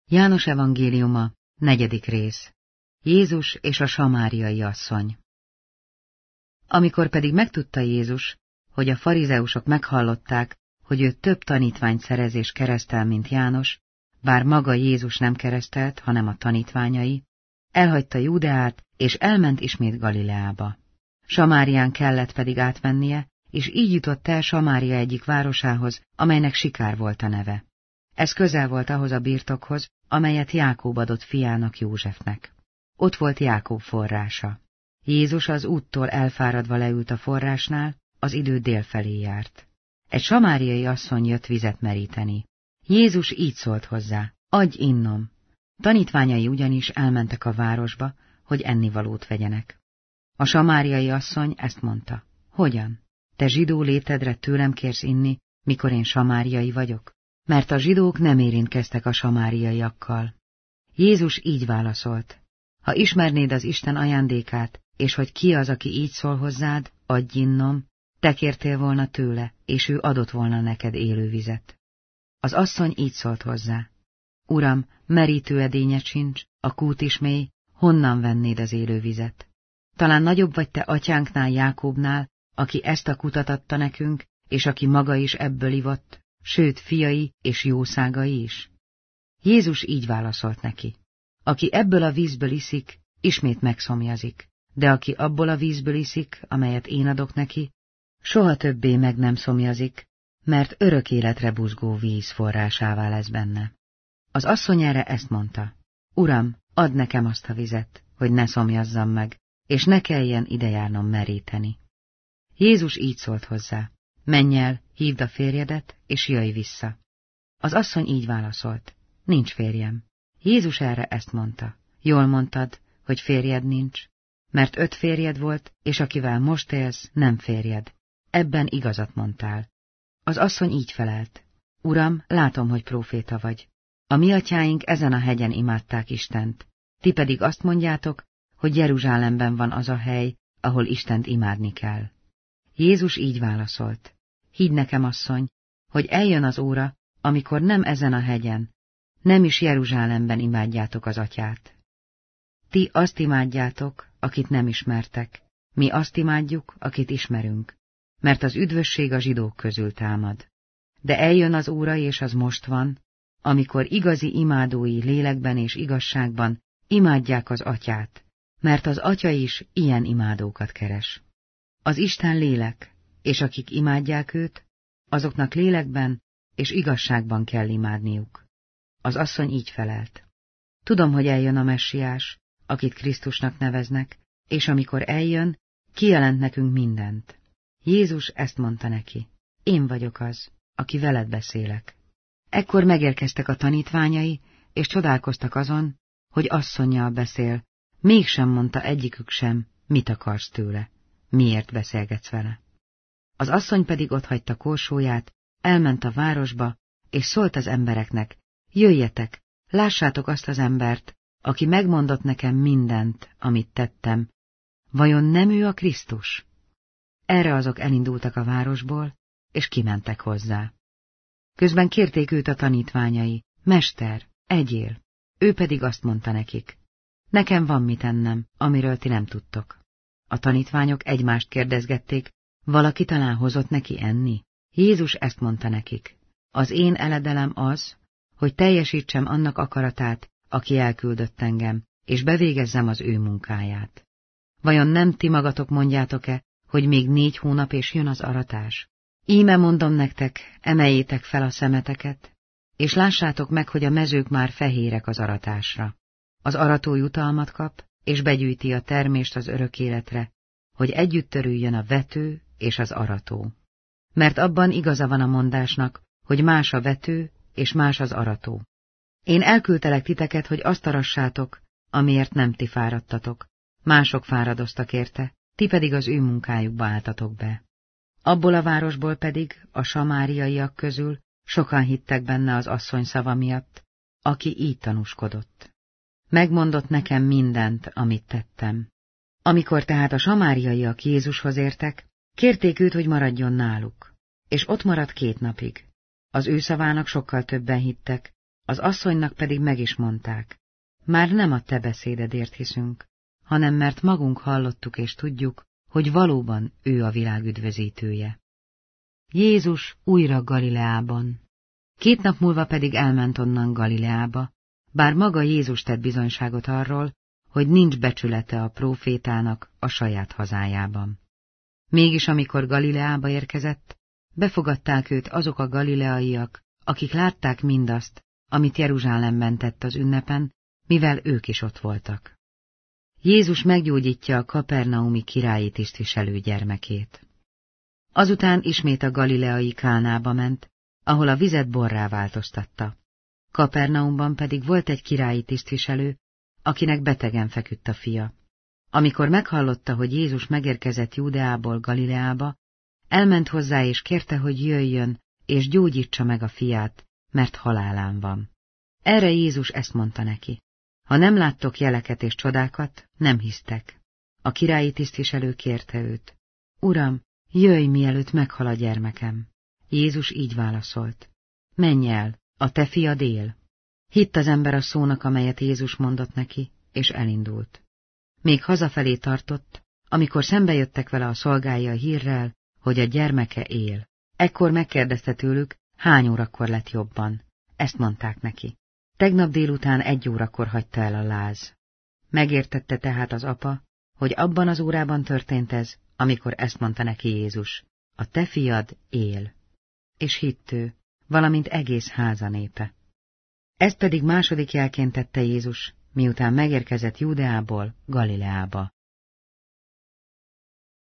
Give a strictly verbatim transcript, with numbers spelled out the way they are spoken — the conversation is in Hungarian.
János evangéliuma, negyedik rész. Jézus és a samáriai asszony. Amikor pedig megtudta Jézus, hogy a farizeusok meghallották, hogy ő több tanítványt szerez és keresztel, mint János, bár maga Jézus nem keresztelt, hanem a tanítványai, elhagyta Júdeát, és elment ismét Galileába. Samárián kellett pedig átmennie, és így jutott el Samária egyik városához, amelynek Sikár volt a neve. Ez közel volt ahhoz a birtokhoz, amelyet Jákob adott fiának, Józsefnek. Ott volt Jákob forrása. Jézus az úttól elfáradva leült a forrásnál, az idő dél felé járt. Egy samáriai asszony jött vizet meríteni. Jézus így szólt hozzá: adj innom. Tanítványai ugyanis elmentek a városba, hogy ennivalót vegyenek. A samáriai asszony ezt mondta: hogyan? Te zsidó létedre tőlem kérsz inni, mikor én samáriai vagyok? Mert a zsidók nem érintkeztek a samáriaiakkal. Jézus így válaszolt: ha ismernéd az Isten ajándékát, és hogy ki az, aki így szól hozzád, adj innom, te kértél volna tőle, és ő adott volna neked élő vizet. Az asszony így szólt hozzá: Uram, merítő edényed sincs, a kút is mély, honnan vennéd az élő vizet? Talán nagyobb vagy te atyánknál, Jákobnál, aki ezt a kutat adta nekünk, és aki maga is ebből ivott, sőt fiai és jószágai is? Jézus így válaszolt neki: aki ebből a vízből iszik, ismét megszomjazik, de aki abból a vízből iszik, amelyet én adok neki, soha többé meg nem szomjazik, mert örök életre buzgó víz forrásává lesz benne. Az asszony erre ezt mondta: Uram, add nekem azt a vizet, hogy ne szomjazzam meg, és ne kelljen idejárnom meríteni. Jézus így szólt hozzá: menj el, hívd a férjedet, és jöjj vissza. Az asszony így válaszolt: nincs férjem. Jézus erre ezt mondta: jól mondtad, hogy férjed nincs, mert öt férjed volt, és akivel most élsz, nem férjed. Ebben igazat mondtál. Az asszony így felelt: Uram, látom, hogy próféta vagy. A mi atyáink ezen a hegyen imádták Istent, ti pedig azt mondjátok, hogy Jeruzsálemben van az a hely, ahol Istent imádni kell. Jézus így válaszolt: hidd nekem, asszony, hogy eljön az óra, amikor nem ezen a hegyen, nem is Jeruzsálemben imádjátok az atyát. Ti azt imádjátok, akit nem ismertek, mi azt imádjuk, akit ismerünk, mert az üdvösség a zsidók közül támad. De eljön az óra, és az most van, amikor igazi imádói lélekben és igazságban imádják az atyát, mert az atya is ilyen imádókat keres. Az Isten lélek, és akik imádják őt, azoknak lélekben és igazságban kell imádniuk. Az asszony így felelt: tudom, hogy eljön a messiás, akit Krisztusnak neveznek, és amikor eljön, kijelent nekünk mindent. Jézus ezt mondta neki: én vagyok az, aki veled beszélek. Ekkor megérkeztek a tanítványai, és csodálkoztak azon, hogy asszonnyal beszél, mégsem mondta egyikük sem, mit akarsz tőle, miért beszélgetsz vele. Az asszony pedig otthagyta korsóját, elment a városba, és szólt az embereknek: jöjjetek, lássátok azt az embert, aki megmondott nekem mindent, amit tettem. Vajon nem ő a Krisztus? Erre azok elindultak a városból, és kimentek hozzá. Közben kérték őt a tanítványai: Mester, egyél! Ő pedig azt mondta nekik: nekem van mit ennem, amiről ti nem tudtok. A tanítványok egymást kérdezgették: valaki talán hozott neki enni? Jézus ezt mondta nekik: az én eledelem az, hogy teljesítsem annak akaratát, aki elküldött engem, és bevégezzem az ő munkáját. Vajon nem ti magatok mondjátok-e, hogy még négy hónap és jön az aratás? Íme mondom nektek, emeljétek fel a szemeteket, és lássátok meg, hogy a mezők már fehérek az aratásra. Az arató jutalmat kap, és begyűjti a termést az örök életre, hogy együtt törüljön a vető és az arató. Mert abban igaza van a mondásnak, hogy más a vető, és más az arató. Én elküldtelek titeket, hogy azt arassátok, amiért nem ti fáradtatok. Mások fáradoztak érte, ti pedig az ő munkájukba álltatok be. Abból a városból pedig, a samáriaiak közül sokan hittek benne az asszony szava miatt, aki így tanúskodott. Megmondott nekem mindent, amit tettem. Amikor tehát a samáriaiak Jézushoz értek, kérték őt, hogy maradjon náluk, és ott maradt két napig. Az ő szavának sokkal többen hittek, Az asszonynak pedig meg is mondták, már nem a te beszédedért hiszünk, hanem mert magunk hallottuk és tudjuk, hogy valóban ő a világ üdvözítője. Jézus újra Galileában. Két nap múlva pedig elment onnan Galileába, bár maga Jézus tett bizonyságot arról, hogy nincs becsülete a prófétának a saját hazájában. Mégis amikor Galileába érkezett, befogadták őt azok a galileaiak, akik látták mindazt, amit Jeruzsálemben tett az ünnepen, mivel ők is ott voltak. Jézus meggyógyítja a kapernaumi királyi tisztviselő gyermekét. Azután ismét a galileai Kánába ment, ahol a vizet borrá változtatta. Kapernaumban pedig volt egy királyi tisztviselő, akinek betegen feküdt a fia. Amikor meghallotta, hogy Jézus megérkezett Júdeából Galileába, elment hozzá és kérte, hogy jöjjön és gyógyítsa meg a fiát, mert halálán van. Erre Jézus ezt mondta neki: ha nem láttok jeleket és csodákat, nem hisztek. A királyi tisztviselő kérte őt: Uram, jöjj, mielőtt meghal a gyermekem. Jézus így válaszolt: menj el, a te fiad él. Hitt az ember a szónak, amelyet Jézus mondott neki, és elindult. Még hazafelé tartott, amikor szembejöttek vele a szolgái a hírrel, hogy a gyermeke él. Ekkor megkérdezte tőlük, hány órakor lett jobban. Ezt mondták neki: tegnap délután egy órakor hagyta el a láz. Megértette tehát az apa, hogy abban az órában történt ez, amikor ezt mondta neki Jézus: a te fiad él. És hitt ő, valamint egész háza népe. Ezt pedig második jelként tette Jézus, miután megérkezett Júdeából Galileába.